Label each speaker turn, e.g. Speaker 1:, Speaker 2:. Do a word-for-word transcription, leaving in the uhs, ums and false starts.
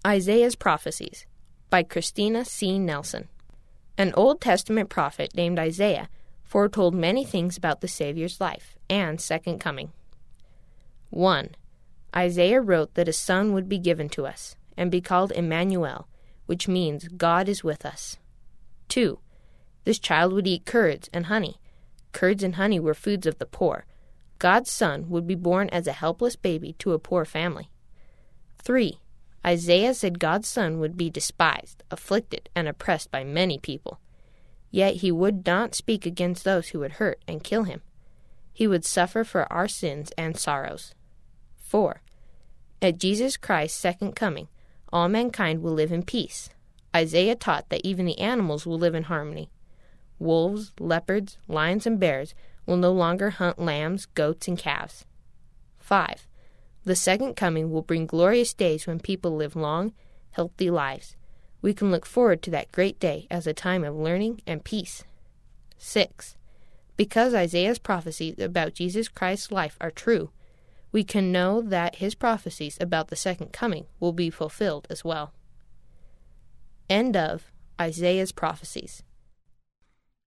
Speaker 1: Isaiah's Prophecies by Christina C. Nelson. An Old Testament prophet named Isaiah foretold many things about the Savior's life and second coming. one. Isaiah wrote that a son would be given to us and be called Emmanuel, which means God is with us. two. This child would eat curds and honey. Curds and honey were foods of the poor. God's son would be born as a helpless baby to a poor family. three. Isaiah said God's son would be despised, afflicted, and oppressed by many people. Yet he would not speak against those who would hurt and kill him. He would suffer for our sins and sorrows. four. At Jesus Christ's second coming, all mankind will live in peace. Isaiah taught that even the animals will live in harmony. Wolves, leopards, lions, and bears will no longer hunt lambs, goats, and calves. five. The second coming will bring glorious days when people live long, healthy lives. We can look forward to that great day as a time of learning and peace. six. Because Isaiah's prophecies about Jesus Christ's life are true, we can know that his prophecies about the second coming will be fulfilled as well. End of Isaiah's Prophecies.